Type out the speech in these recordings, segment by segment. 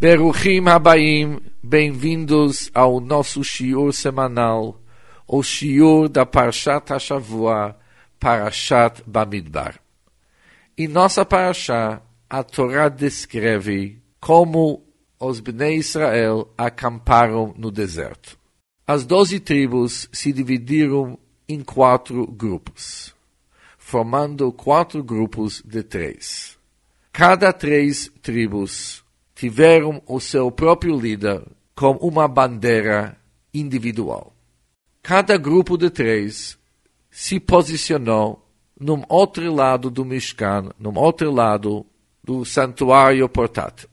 Beruchim Habaim, bem-vindos ao nosso shiur semanal, o shiur da Parashat HaShavua, Parashat Bamidbar. Em nossa Parashá, a Torá descreve como os Bnei Israel acamparam no deserto. As 12 tribos se dividiram em 4 grupos, formando 4 grupos de 3. Cada 3 tribos tiveram o seu próprio líder com uma bandeira individual. Cada grupo de 3 se posicionou num outro lado do Mishkan, num outro lado do santuário portátil.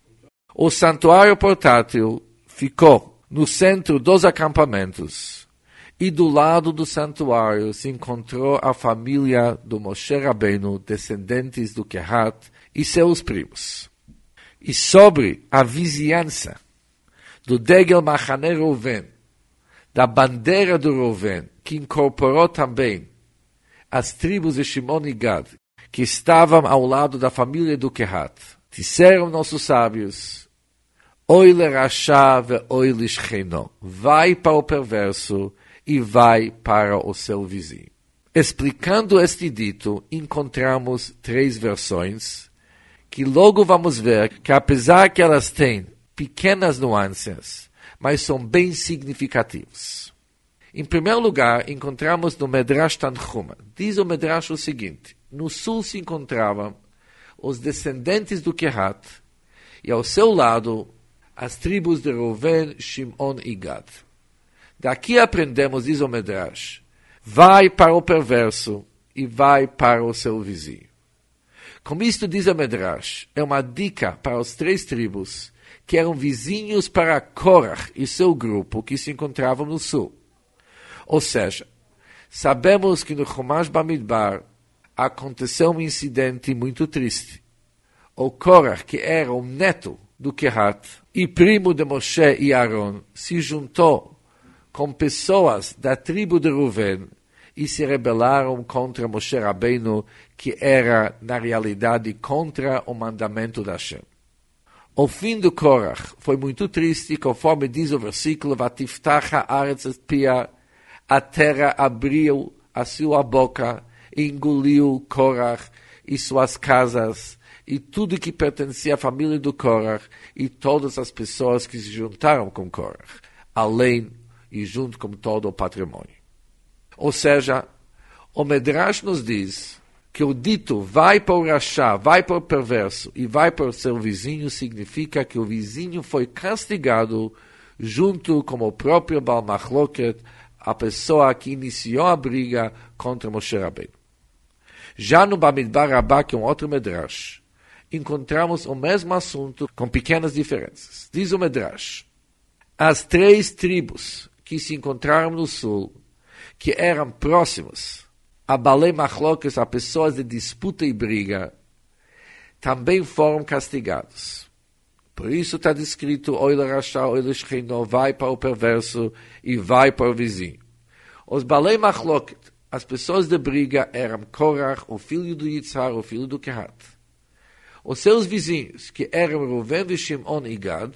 O santuário portátil ficou no centro dos acampamentos e do lado do santuário se encontrou a família do Moshe Rabbeinu, descendentes do Kehat e seus primos. E sobre a vizinhança do Degel Machane Reuven, da bandeira do Reuven, que incorporou também as tribos de Shimon e Gad, que estavam ao lado da família do Kehat, disseram nossos sábios: Oi lerachá ve oi lishcheno, vai para o perverso e vai para o seu vizinho. Explicando este dito, encontramos 3 versões, que logo vamos ver que apesar que elas têm pequenas nuances, mas são bem significativas. Em primeiro lugar, encontramos no Medrash Tanchuma. Diz o Medrash o seguinte: no sul se encontravam os descendentes do Kehat e ao seu lado as tribos de Reuven, Shimon e Gad. Daqui aprendemos, diz o Medrash, vai para o perverso e vai para o seu vizinho. Como isto diz o Medrash, é uma dica para os 3 tribos que eram vizinhos para Korach e seu grupo que se encontravam no sul. Ou seja, sabemos que no Chumash Bamidbar aconteceu um incidente muito triste. O Korach, que era o neto do Kehat e primo de Moshe e Aaron, se juntou com pessoas da tribo de Reuven e se rebelaram contra Moshe Rabbeinu, que era, na realidade, contra o mandamento da Hashem. O fim do Korach foi muito triste, conforme diz o versículo: Vatiftach haaretz et pia, a terra abriu a sua boca e engoliu Korach e suas casas e tudo que pertencia à família do Korach e todas as pessoas que se juntaram com Korach, além e junto com todo o patrimônio. Ou seja, o Medrash nos diz que o dito vai para o rachá, vai para o perverso e vai para o seu vizinho significa que o vizinho foi castigado junto com o próprio Baal Machloket, a pessoa que iniciou a briga contra Moshe Rabbeinu. Já no Bamidbar Rabbah, que é um outro Medrash, encontramos o mesmo assunto com pequenas diferenças. Diz o Medrash: as 3 tribos que se encontraram no sul, que eram próximos a Balei Machlokas, a pessoas de disputa e briga, também foram castigados. Por isso está descrito: Oi lerachá, oi lishcheno, vai para o perverso e vai para o vizinho. Os Balei Machloket, as pessoas de briga, eram Korach, o filho do Yitzhar, o filho do Kehat. Os seus vizinhos, que eram Reuven, Shimon e Gad,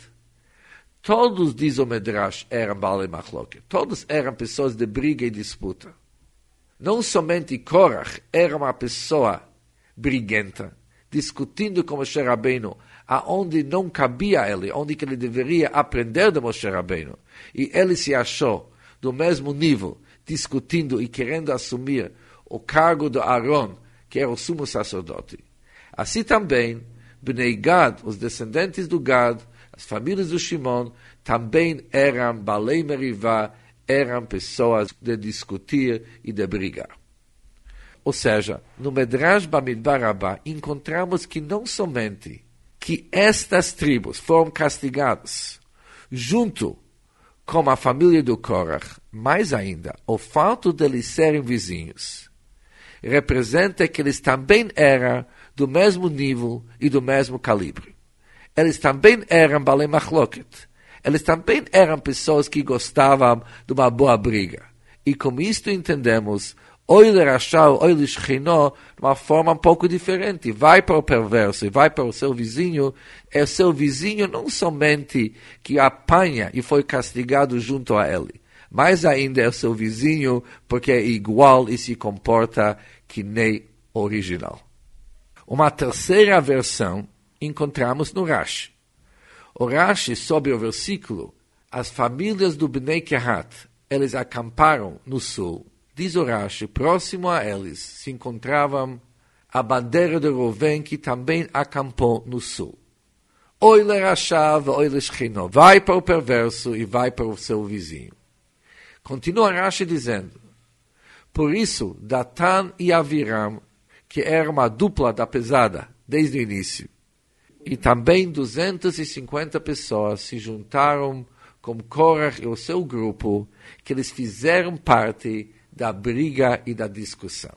todos, diz o Medrash, eram Balei Machloket. Todos eram pessoas de briga e disputa. Não somente Korach era uma pessoa briguenta, discutindo com Moshe Rabbeinu, aonde não cabia ele, onde que ele deveria aprender de Moshe Rabbeinu. E ele se achou do mesmo nível, discutindo e querendo assumir o cargo de Aaron, que era o sumo sacerdote. Assim também, Bnei Gad, os descendentes do Gad, as famílias do Shimon, também eram Balei Merivá, eram pessoas de discutir e de brigar. Ou seja, no Medrash Bamidbar Rabbah encontramos que não somente que estas tribos foram castigadas junto com a família do Korach, mais ainda, o fato de eles serem vizinhos representa que eles também eram do mesmo nível e do mesmo calibre. Eles também eram Balei Machloket. Eles também eram pessoas que gostavam de uma boa briga. E com isto entendemos Oi lerachá, oi lishchino, de uma forma um pouco diferente. Vai para o perverso e vai para o seu vizinho. É o seu vizinho não somente que apanha e foi castigado junto a ele, mas ainda é o seu vizinho porque é igual e se comporta que nem original. Uma terceira versão encontramos no Rashi. O Rashi, sobre o versículo, as famílias do Bnei Kehat, eles acamparam no sul. Diz o Rashi, próximo a eles se encontravam a bandeira de Reuven, que também acampou no sul. Oi lerachá, oi lishchino, vai para o perverso e vai para o seu vizinho. Continua Rashi dizendo, por isso, Datan e Aviram, que era uma dupla da pesada desde o início, e também 250 pessoas se juntaram com Korach e o seu grupo, que eles fizeram parte da briga e da discussão.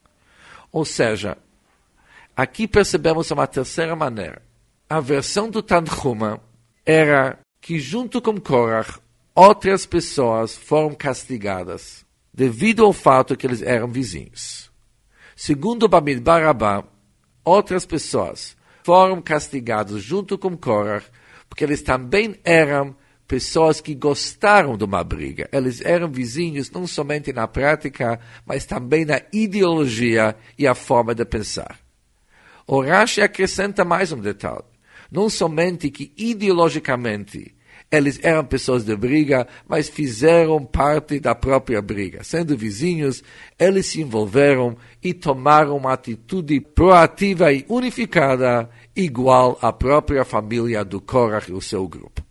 Ou seja, aqui percebemos uma terceira maneira. A versão do Tanhuma era que junto com Korach, outras pessoas foram castigadas devido ao fato que eles eram vizinhos. Segundo Bamidbar Rabbah, outras pessoas foram castigadas junto com Korach porque eles também eram pessoas que gostaram de uma briga. Eles eram vizinhos não somente na prática, mas também na ideologia e a forma de pensar. O Rashi acrescenta mais um detalhe. Não somente que ideologicamente eles eram pessoas de briga, mas fizeram parte da própria briga. Sendo vizinhos, eles se envolveram e tomaram uma atitude proativa e unificada, igual à própria família do Korach e o seu grupo.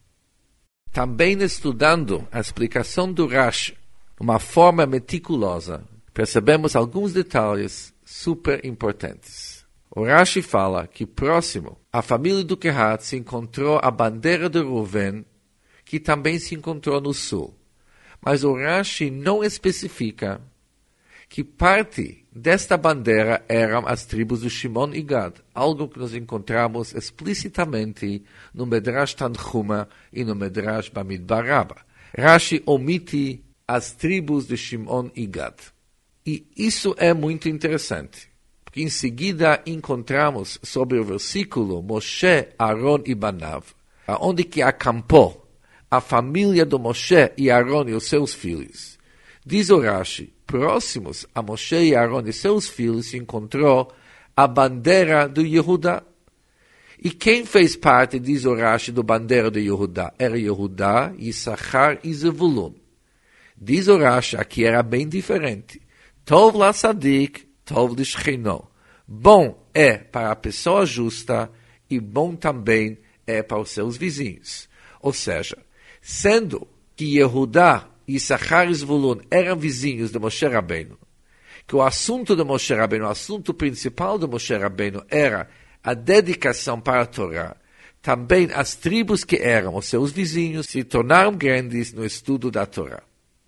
Também estudando a explicação do Rashi de uma forma meticulosa, percebemos alguns detalhes super importantes. O Rashi fala que próximo à família do Kehat se encontrou a bandeira de Reuven, que também se encontrou no sul. Mas o Rashi não especifica que parte desta bandeira eram as tribos do Shimon e Gad, algo que nós encontramos explicitamente no Medrash Tanhuma e no Medrash Bamidbar Rabbah. Rashi omite as tribos de Shimon e Gad. E isso é muito interessante, porque em seguida encontramos sobre o versículo Moshe, Aaron e Banav, onde que acampou a família de Moshe e Aaron e os seus filhos. Diz o Rashi, próximos a Moshe e Aaron e seus filhos se encontrou a bandeira do Yehudá. E quem fez parte, diz o Rashi, do bandeira do Yehudá? Era Yehudá, Yissachar e Zevulun. Diz o Rashi, aqui era bem diferente. Tov la sadik, tov lishchino. Bom é para a pessoa justa e bom também é para os seus vizinhos. Ou seja, sendo que Yehudá, Yissachar e Zvulun eram vizinhos de Moshe Rabbeinu, que o assunto de Moshe Rabbeinu, o assunto principal de Moshe Rabbeinu era a dedicação para a Torá, também as tribos que eram os seus vizinhos se tornaram grandes no estudo da Torá.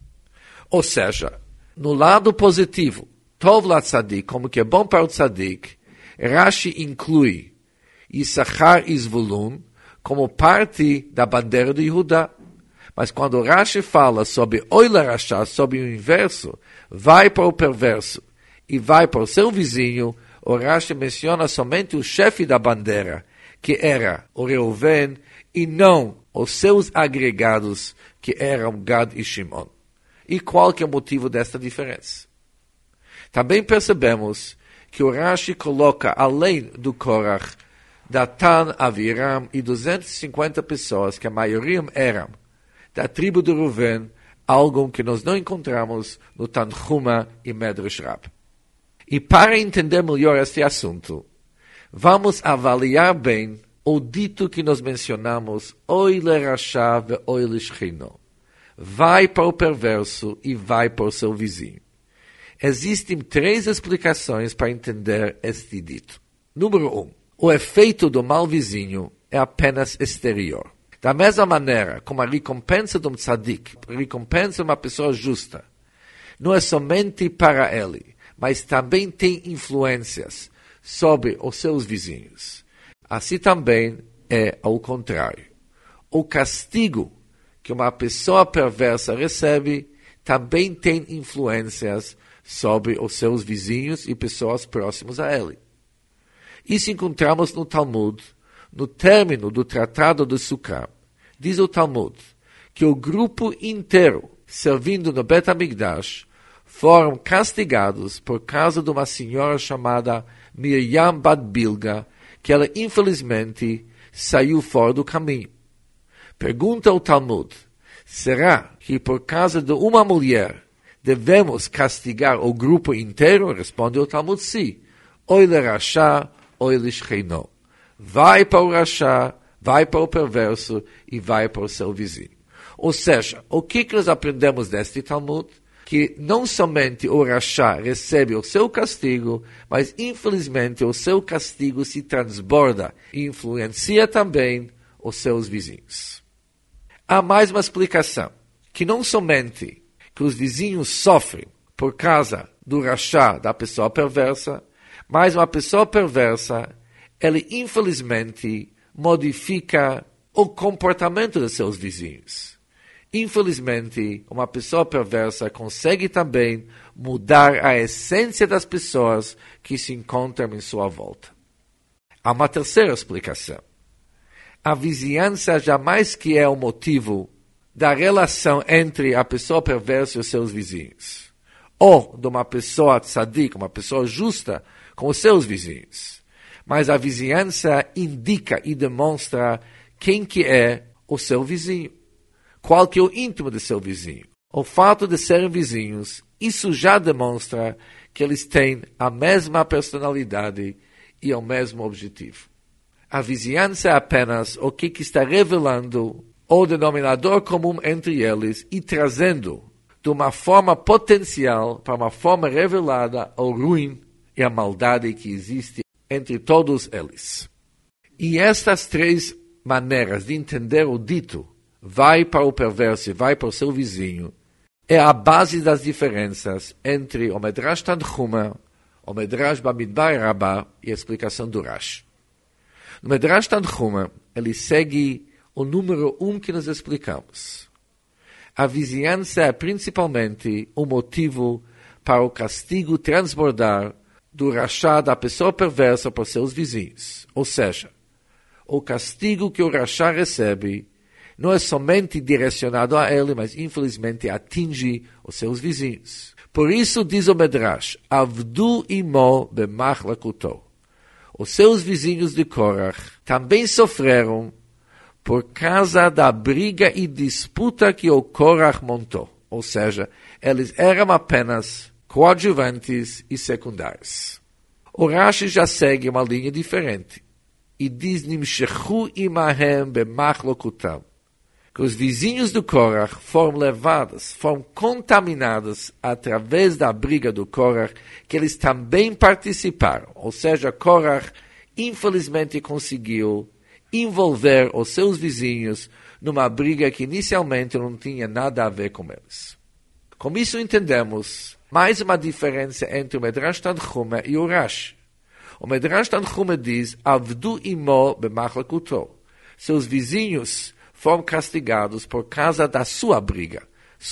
Ou seja, no lado positivo, Tov la Tzadik, como que é bom para o Tzadik, Rashi inclui Yissachar e Zvulun como parte da bandeira de Yehudá. Mas quando Rashi fala sobre Oi lerachá, sobre o inverso, vai para o perverso e vai para o seu vizinho, o Rashi menciona somente o chefe da bandeira, que era o Reuven, e não os seus agregados, que eram Gad e Shimon. E qual que é o motivo desta diferença? Também percebemos que o Rashi coloca, além do Korach, Datan, Aviram e 250 pessoas, que a maioria eram da tribo de Reuven, algo que nós não encontramos no Tanhuma e Medrash Rabbah. E para entender melhor este assunto, vamos avaliar bem o dito que nós mencionamos, Oi lerachá ve oi lishchino. Vai para o perverso e vai para o seu vizinho. Existem 3 explicações para entender este dito. Número 1. O efeito do mal vizinho é apenas exterior. Da mesma maneira como a recompensa de um tzadik, a recompensa de uma pessoa justa, não é somente para ele, mas também tem influências sobre os seus vizinhos. Assim também é ao contrário. O castigo que uma pessoa perversa recebe também tem influências sobre os seus vizinhos e pessoas próximas a ele. Isso encontramos no Talmud, no término do Tratado de Sukkah. Diz o Talmud que o grupo inteiro servindo no Bet HaMikdash foram castigados por causa de uma senhora chamada Miriam Bat Bilga, que ela infelizmente saiu fora do caminho. Pergunta o Talmud, será que por causa de uma mulher devemos castigar o grupo inteiro? Responde o Talmud, sim. Oi le Rasha, oi le Shcheino. Vai para o Rasha, vai para o perverso e vai para o seu vizinho. Ou seja, o que nós aprendemos deste Talmud? Que não somente o Rasha recebe o seu castigo, mas infelizmente o seu castigo se transborda e influencia também os seus vizinhos. Há mais uma explicação, que não somente que os vizinhos sofrem por causa do Rasha da pessoa perversa, mas uma pessoa perversa, ela infelizmente modifica o comportamento de seus vizinhos. Infelizmente, uma pessoa perversa consegue também mudar a essência das pessoas que se encontram em sua volta. Há uma terceira explicação. A vizinhança jamais que é o motivo da relação entre a pessoa perversa e os seus vizinhos. Ou de uma pessoa tzadik, uma pessoa justa com os seus vizinhos. Mas a vizinhança indica e demonstra quem que é o seu vizinho. Qual que é o íntimo de seu vizinho. O fato de serem vizinhos, isso já demonstra que eles têm a mesma personalidade e o mesmo objetivo. A vizinhança é apenas o que está revelando o denominador comum entre eles e trazendo de uma forma potencial para uma forma revelada o ruim e a maldade que existe entre todos eles. E estas três maneiras de entender o dito vai para o perverso e vai para o seu vizinho, é a base das diferenças entre o Medrash Tanchuma, o Medrash Bamidbar Rabbah e a explicação do Rashi. No Medrash Tanchuma, ele segue o número 1 que nós explicamos. A vizinhança é principalmente o motivo para o castigo transbordar do Rasha da pessoa perversa para seus vizinhos. Ou seja, o castigo que o Rasha recebe não é somente direcionado a ele, mas infelizmente atinge os seus vizinhos. Por isso diz o Medrash, Avdu imo bemachlakuto. Os seus vizinhos de Korach também sofreram por causa da briga e disputa que o Korach montou. Ou seja, eles eram apenas coadjuvantes e secundários. O Rashi já segue uma linha diferente e diz, Nimshechu imahem bemachlokutam. Que os vizinhos do Korach foram levados, foram contaminados através da briga do Korach, que eles também participaram. Ou seja, Korach infelizmente conseguiu envolver os seus vizinhos numa briga que inicialmente não tinha nada a ver com eles. Com isso entendemos mais uma diferença entre o Medrash Tanchuma e o Rashi. O Medrash Tanchuma diz, Avdu imo bemachlakuto. Seus vizinhos foram castigados por causa da sua briga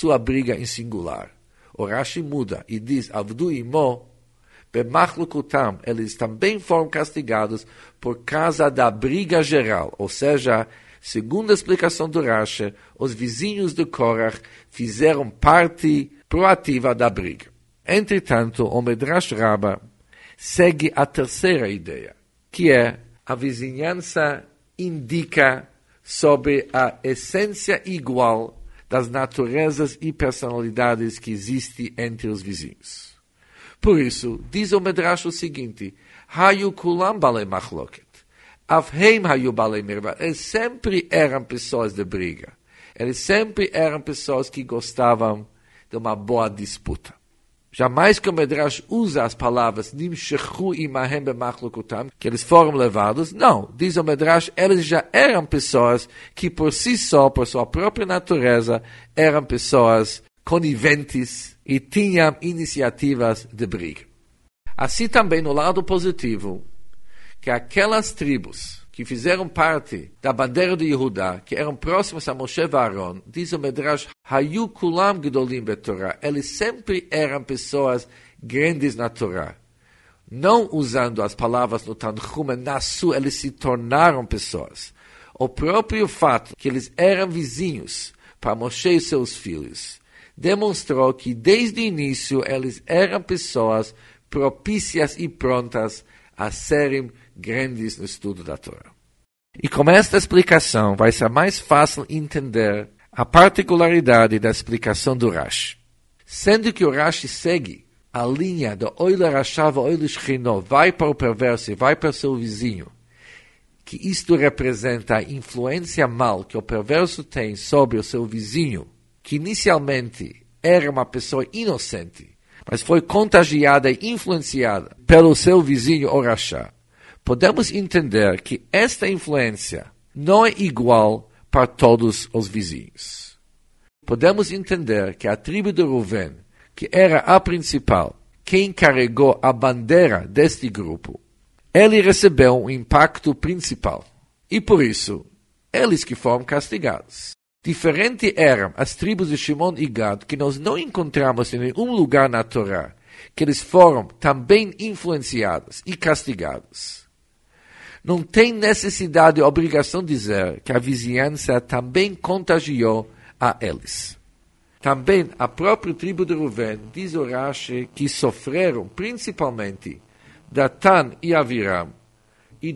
em singular. O Rashi muda e diz, Avdu imo bemachlukutam, eles também foram castigados por causa da briga geral, ou seja, segundo a explicação do Rashi, os vizinhos de Korach fizeram parte proativa da briga. Entretanto, o Medrash Rabbah segue a terceira ideia, que é a vizinhança indica sobre a essência igual das naturezas e personalidades que existem entre os vizinhos. Por isso, diz o Medrash o seguinte, Hayu kulam balei machloket, avheim hayu balei mirva. Eles sempre eram pessoas de briga. Eles sempre eram pessoas que gostavam de uma boa disputa. Jamais que o Medrash usa as palavras Nimshechu imahem bemachlokutam, que eles foram levados. Não, diz o Medrash, eles já eram pessoas que por si só, por sua própria natureza, eram pessoas coniventes e tinham iniciativas de briga. Assim também no lado positivo, que aquelas tribos que fizeram parte da bandeira de Yehudá, que eram próximas a Moshe e Aaron, diz o Medrash, Hayu kulam gedolim betorah. Eles sempre eram pessoas grandes na Torá. Não usando as palavras no Tanhuma, Nasu, eles se tornaram pessoas. O próprio fato que eles eram vizinhos para Moshe e seus filhos demonstrou que desde o início eles eram pessoas propícias e prontas a serem grandes no estudo da Torá. E com esta explicação vai ser mais fácil entender a particularidade da explicação do Rashi. Sendo que o Rashi segue a linha do Oile Rashav, Oile Shechino, vai para o perverso e vai para o seu vizinho, que isto representa a influência mal que o perverso tem sobre o seu vizinho, que inicialmente era uma pessoa inocente, mas foi contagiada e influenciada pelo seu vizinho, o Rasha. Podemos entender que esta influência não é igual para todos os vizinhos. Podemos entender que a tribo de Ruven, que era a principal, quem carregou a bandeira deste grupo, ele recebeu um impacto principal. E por isso, eles que foram castigados. Diferente eram as tribos de Shimon e Gad, que nós não encontramos em nenhum lugar na Torá, que eles foram também influenciados e castigados. Não tem necessidade ou obrigação de dizer que a vizinhança também contagiou a eles. Também a própria tribo de Ruven, diz o Rashi, que sofreram principalmente Datan e Aviram e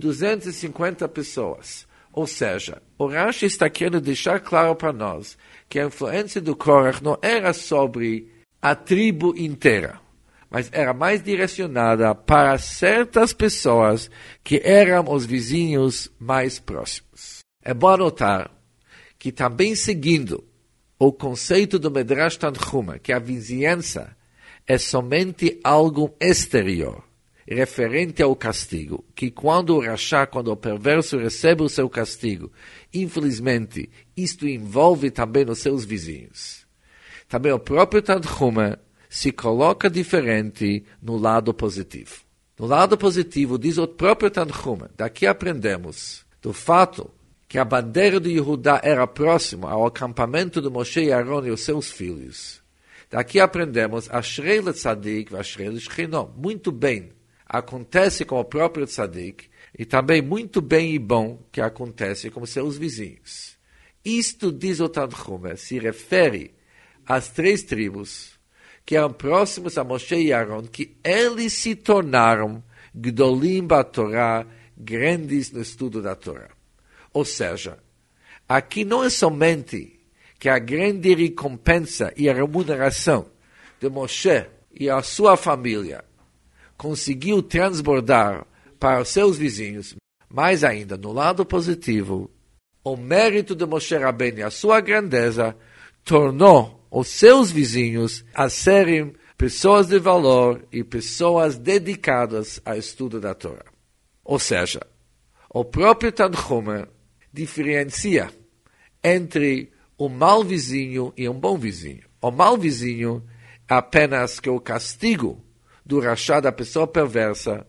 250 pessoas. Ou seja, o Rashi está querendo deixar claro para nós que a influência do Korach não era sobre a tribo inteira, mas era mais direcionada para certas pessoas que eram os vizinhos mais próximos. É bom notar que também seguindo o conceito do Medrash Tanhuma, que a vizinhança é somente algo exterior, referente ao castigo, que quando o perverso recebe o seu castigo, infelizmente, isto envolve também os seus vizinhos. Também o próprio Tanhuma se coloca diferente no lado positivo. No lado positivo, diz o próprio Tanhuma, daqui aprendemos do fato que a bandeira de Yehudá era próxima ao acampamento de Moshe e Aaron e os seus filhos. Daqui aprendemos Ashrei leTzadik e Ashrei leShechino. Muito bem acontece com o próprio Tzadik e também muito bem e bom que acontece com seus vizinhos. Isto, diz o Tanhuma, se refere às três tribos que eram próximos a Moshe e Aaron, que eles se tornaram Gdolim Batorá, grandes no estudo da Torá. Ou seja, aqui não é somente que a grande recompensa e a remuneração de Moshe e a sua família conseguiu transbordar para os seus vizinhos, mas ainda, no lado positivo, o mérito de Moshe Rabbeinu e a sua grandeza tornou os seus vizinhos a serem pessoas de valor e pessoas dedicadas ao estudo da Torá. Ou seja, o próprio Tanhuma diferencia entre um mau vizinho e um bom vizinho. O mau vizinho é apenas que o castigo do rachá da pessoa perversa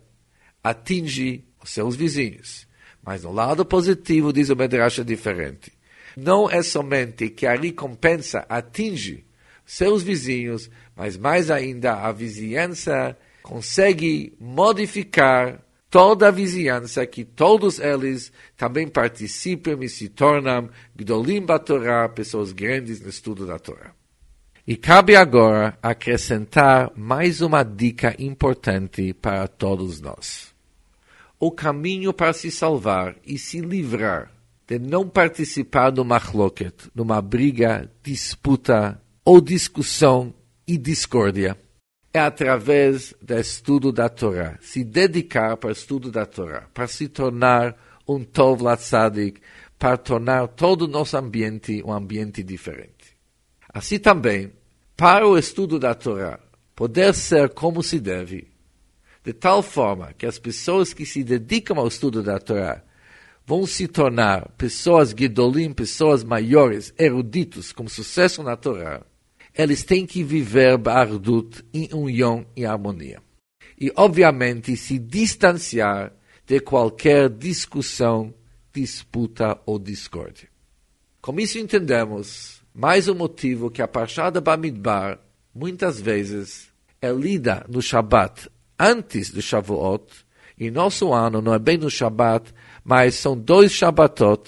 atinge os seus vizinhos. Mas no lado positivo, diz o Medrash, é diferente. Não é somente que a recompensa atinge seus vizinhos, mas mais ainda a vizinhança consegue modificar toda a vizinhança, que todos eles também participam e se tornam Gdolim Batorá, pessoas grandes no estudo da Torá. E cabe agora acrescentar mais uma dica importante para todos nós. O caminho para se salvar e se livrar de não participar do machloket, numa briga, disputa ou discussão e discórdia, é através do estudo da Torá, se dedicar para o estudo da Torá, para se tornar um Tov Latzadik, para tornar todo o nosso ambiente um ambiente diferente. Assim também, para o estudo da Torá poder ser como se deve, de tal forma que as pessoas que se dedicam ao estudo da Torá vão se tornar pessoas gedolim, pessoas maiores, eruditos, com sucesso na Torá, eles têm que viver ba'ardut, em união e harmonia. E, obviamente, se distanciar de qualquer discussão, disputa ou discórdia. Com isso entendemos mais um motivo que a Parshá de Bamidbar, muitas vezes, é lida no Shabat antes do Shavuot, e nosso ano não é bem no Shabat, mas são 2 Shabatot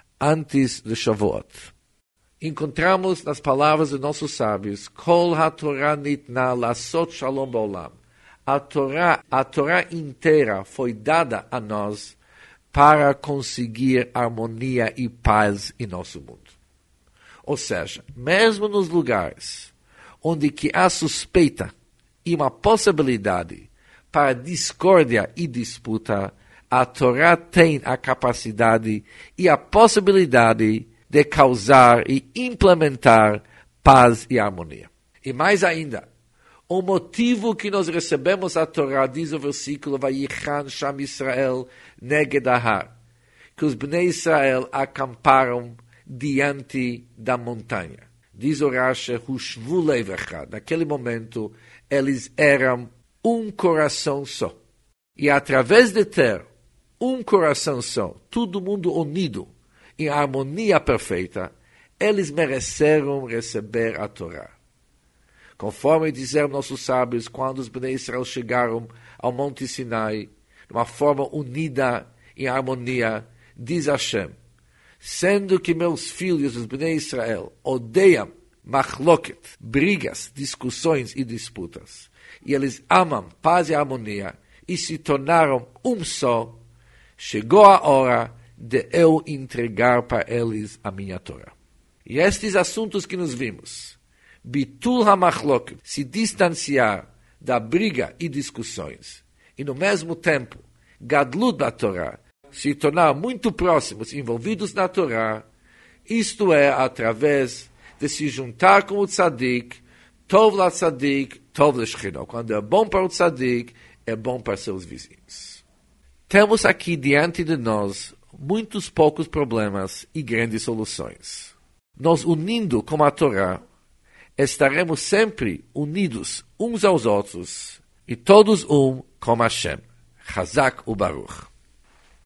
antes do Shavuot. Encontramos nas palavras dos nossos sábios, Kol HaTorah nitna lasot shalom ba'olam. A Torá inteira foi dada a nós para conseguir harmonia e paz em nosso mundo. Ou seja, mesmo nos lugares onde que há suspeita e uma possibilidade para discórdia e disputa, a Torá tem a capacidade e a possibilidade de causar e implementar paz e harmonia. E mais ainda, o motivo que nós recebemos a Torá, diz o versículo, Vayichan Sham Israel neged ahar, que os Bnei Israel acamparam diante da montanha. Diz o Rashi, Hushvu lev echad. Naquele momento, eles eram um coração só. E através de ter um coração só, todo mundo unido, em harmonia perfeita, eles mereceram receber a Torá. Conforme disseram nossos sábios, quando os Bnei Israel chegaram ao Monte Sinai, de uma forma unida, em harmonia, diz Hashem, sendo que meus filhos, os Bnei Israel, odeiam machloket, brigas, discussões e disputas, e eles amam paz e harmonia, e se tornaram um só, chegou a hora de eu entregar para eles a minha Torá. E estes assuntos que nos vimos, Bitul HaMachloket, se distanciar da briga e discussões, e no mesmo tempo, Gadlut da Torá, se tornar muito próximos, envolvidos na Torá, isto é, através de se juntar com o Tzadik, Tov la Tzadik, Tov l'Shechina. Quando é bom para o Tzadik, é bom para seus vizinhos. Temos aqui diante de nós muitos poucos problemas e grandes soluções. Nós unindo com a Torá, estaremos sempre unidos uns aos outros, e todos com Hashem. Chazak u'Baruch.